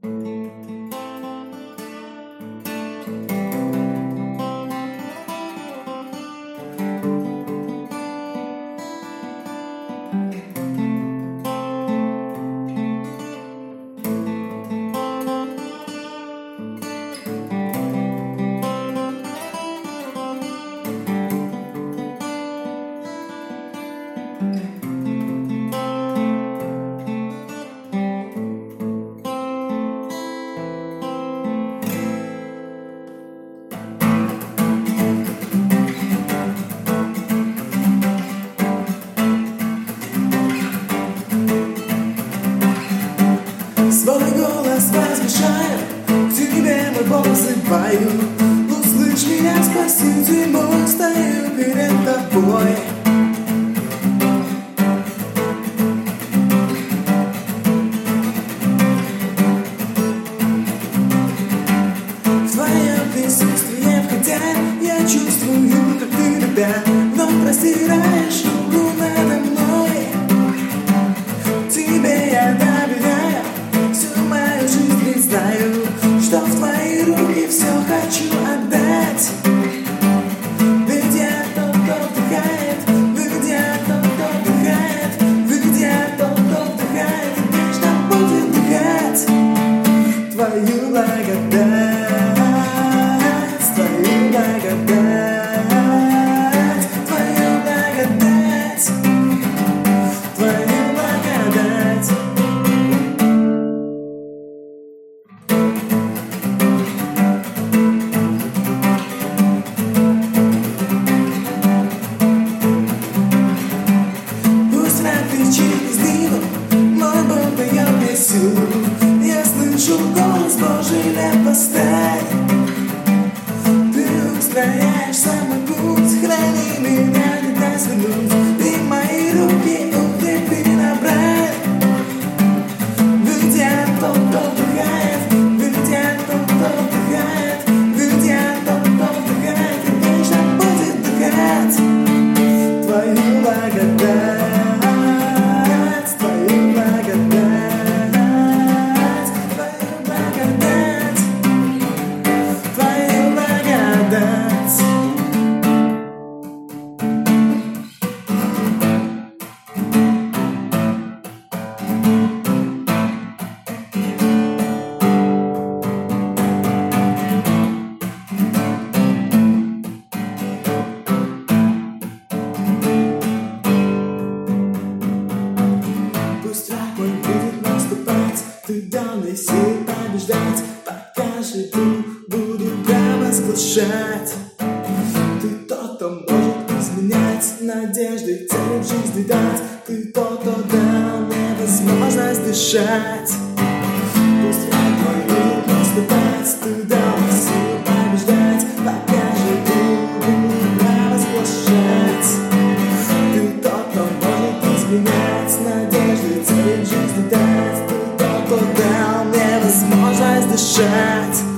Свой голос возвышаю, к тебе мой голос пою. Услышь меня, Спаситель мой, стою перед тобой. В твоем присутствии, входя, я чувствую, как ты любя, вновь простираешь руку надо мной. Тебе я доверяю всю мою жизнь, ведь знаю, что в твои руки все хочу отдать. Ведь я тот, кто вдыхает, ведь я тот, кто вдыхает, ведь я тот, кто вдыхает, и вечно будет вдыхать твою благодать, твою благодать, твою благодать, твою благодать. Пусть рак кричит из дыма, мой Бог дает мне силу. Я слышу голос Божий, не поставь. Ты устрояешь самый путь, храни меня, не дай свернуть. Ты мои руки укрепи, набрать. Ведь я тот, кто вдыхает, ведь я тот, кто вдыхает, ведь я тот, кто вдыхает, и вечно будет вдыхать твою благодать. Ты дал мне сил побеждать, покажи ты, буду провозглашать. Ты тот, кто может изменять надежды, цели в жизни дать. Ты тот, кто дал мне возможность дышать. Пусть враг мой будет наступать, ты дал мне сил побеждать, покажи ты, буду провозглашать. Ты тот, кто может изменять надежды, цели в жизни дать. Кто дал мне возможность дышать.